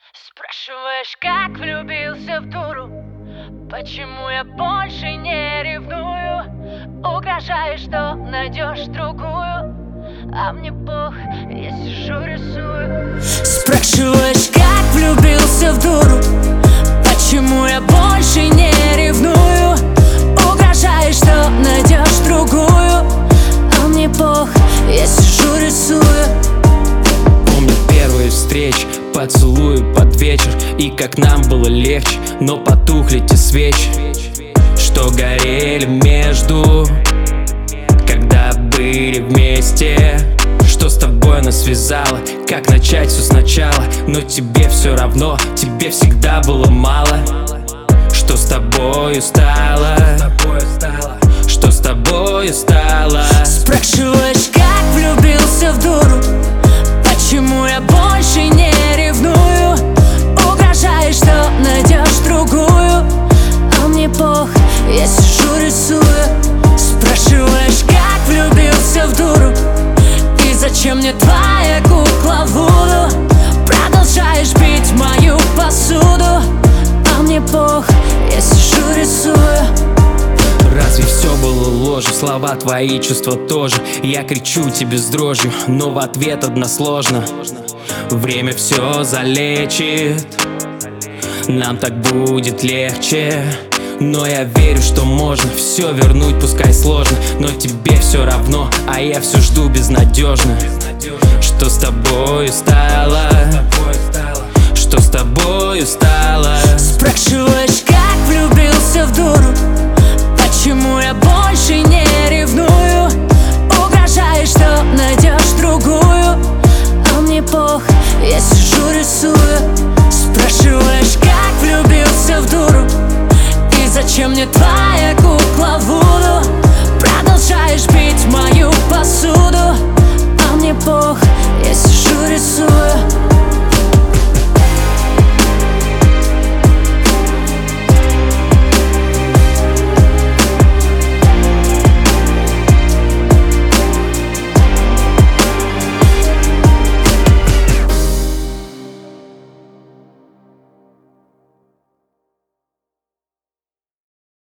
Спрашиваешь, как влюбился в дуру, почему я больше не ревную? Угрожаешь, что найдешь другую, а мне пох, я сижу рисую. Спрашиваешь, как влюбился в дуру, почему я больше не ревную? Угрожаешь, что найдешь другую, а мне пох, я сижу рисую. Помню первые встречи, поцелуи под вечер, и как нам было легче, но потухли те свечи, что горели между, когда были вместе. Что с тобой нас связало, как начать все сначала, но тебе все равно, тебе всегда было мало. Что с тобою стало? Что с тобою стало? Спрашиваешь, как влюбился в дуру, почему я больше не ревную? Угрожаешь, что найдешь другую, а мне пох, я сижу рисую. Спрашиваешь, как влюбился в дуру, и зачем мне твоя кукла вуду? Продолжаешь бить мою посуду, а мне пох, я сижу рисую. Разве все было ложью? Слова твои, чувства тоже. Я кричу тебе с дрожью, но в ответ односложно. Время все залечит, нам так будет легче. Но я верю, что можно все вернуть, пускай сложно, но тебе все равно, а я все жду безнадежно. Что с тобою стало?